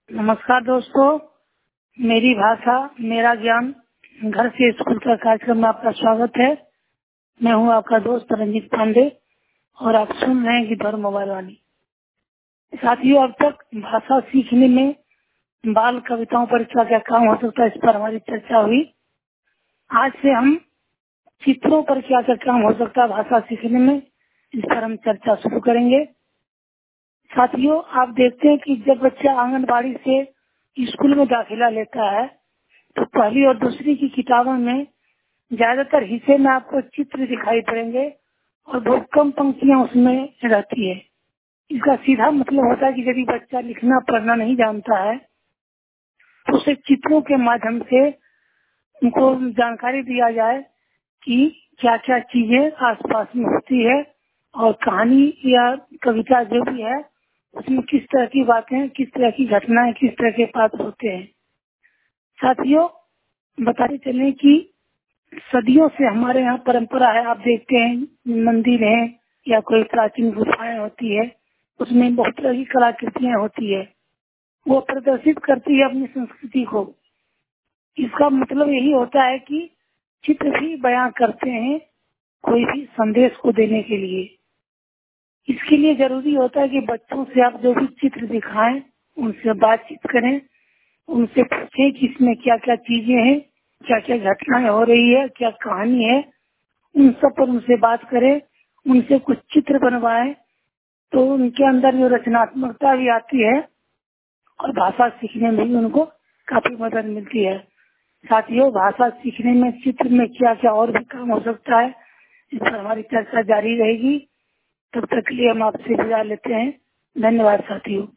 नमस्कार दोस्तों, मेरी भाषा मेरा ज्ञान घर से स्कूल का कार्यक्रम में आपका स्वागत है। मैं हूं आपका दोस्त रंजीत पांडे और आप सुन रहे हैं गिद्धौर मोबाइल वाणी। साथियों, अब तक भाषा सीखने में बाल कविताओं पर क्या क्या काम हो सकता है, इस पर हमारी चर्चा हुई। आज से हम चित्रों पर क्या क्या काम हो सकता है भाषा सीखने में, इस पर हम चर्चा शुरू करेंगे। साथियों, आप देखते हैं कि जब बच्चा आंगनबाड़ी से स्कूल में दाखिला लेता है तो पहली और दूसरी की किताबों में ज्यादातर हिस्से में आपको चित्र दिखाई पड़ेंगे और बहुत कम पंक्तियां उसमें रहती है। इसका सीधा मतलब होता है कि यदि बच्चा लिखना पढ़ना नहीं जानता है तो उसे चित्रों के माध्यम से उनको जानकारी दिया जाए कि क्या क्या चीजें आसपास में होती है और कहानी या कविता जो भी है उसमें किस तरह की बातें, किस तरह की घटनाएं, किस तरह के पात्र होते हैं। साथियों, बताते चलें कि सदियों से हमारे यहाँ परंपरा है। आप देखते हैं मंदिर है या कोई प्राचीन गुफाएं होती है, उसमें बहुत तरह की कलाकृतियां होती है, वो प्रदर्शित करती है अपनी संस्कृति को। इसका मतलब यही होता है कि चित्र भी बयां करते हैं कोई भी संदेश को देने के लिए। इसके लिए जरूरी होता है कि बच्चों से आप जो भी चित्र दिखाएं उनसे बातचीत करें, उनसे पूछें कि इसमें क्या क्या चीजें हैं, क्या क्या घटनाएं हो रही है, क्या कहानी है, उन सब पर उनसे बात करें, उनसे कुछ चित्र बनवाएं तो उनके अंदर जो रचनात्मकता भी आती है और भाषा सीखने में भी उनको काफी मदद मिलती है। साथियों, भाषा सीखने में चित्र में क्या क्या और भी काम हो सकता है, इस पर हमारी चर्चा जारी रहेगी। तब तक के लिए हम आपसे विदा लेते हैं। धन्यवाद साथियों।